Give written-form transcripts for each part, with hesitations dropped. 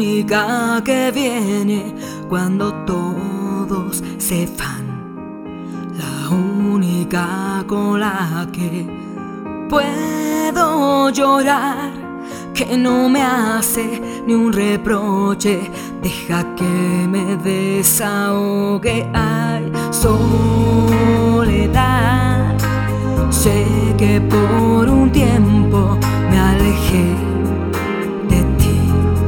única que viene cuando todos se van, la única con la que puedo llorar, que no me hace ni un reproche, deja que me desahogue. Ay, soledad, sé que por un tiempo me alejé de ti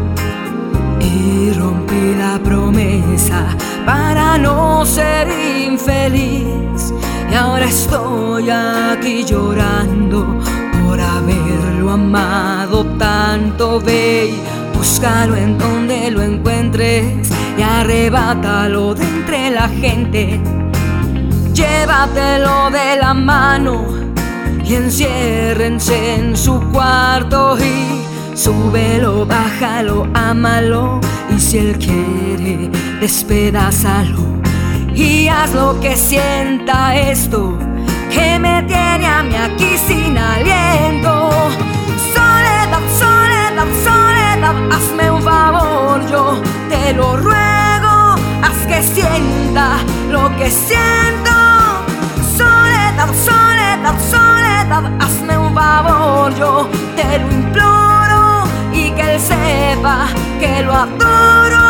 y rompí la promesa para no ser infeliz, y ahora estoy aquí llorando por haberlo amado tanto. Ve y búscalo en donde lo encuentres y arrebátalo de entre la gente. Llévatelo de la mano y enciérrense en su cuarto y súbelo, bájalo, ámalo, y si él quiere, despedázalo y haz lo que sienta esto que me tiene a mí aquí sin aliento. Soledad, soledad, soledad, hazme un favor, yo te lo ruego, haz que sienta lo que siento. Soledad, soledad, soledad, hazme un favor, yo te lo imploro, y que él sepa que lo adoro.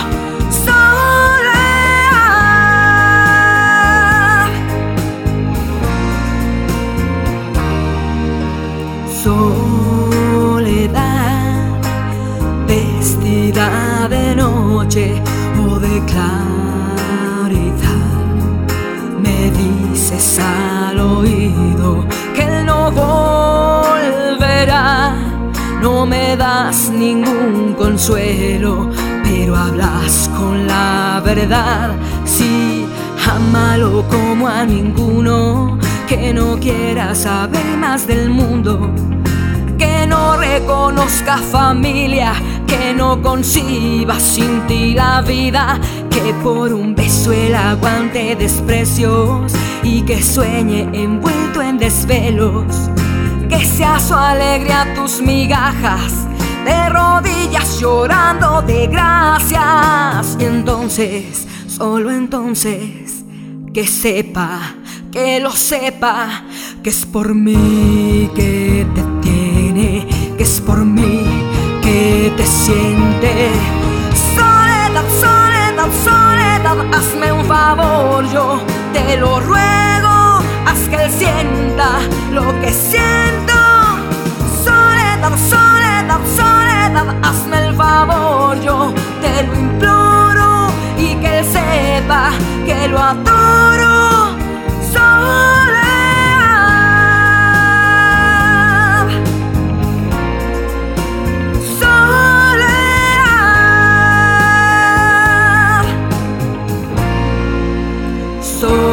Soledad, vestida de noche o de claridad, me dices al oído que él no volverá. No me das ningún consuelo, pero hablas con la verdad. Sí, ámalo como a ninguno, que no quiera saber más del mundo, que no reconozca familia, que no conciba sin ti la vida, que por un beso él aguante desprecios y que sueñe envuelto en desvelos, que sea su alegría tus migajas, de rodillas llorando de gracias. Y entonces, solo entonces, que sepa, que lo sepa, que es por mí que te tiene, que es por mí que te siente. Soledad, soledad, soledad, hazme un favor, yo te lo ruego, haz que él sienta lo que siento. Soledad, soledad, soledad, hazme el favor, yo te lo imploro, y que él sepa que lo adoro. Soledad, soledad, soledad.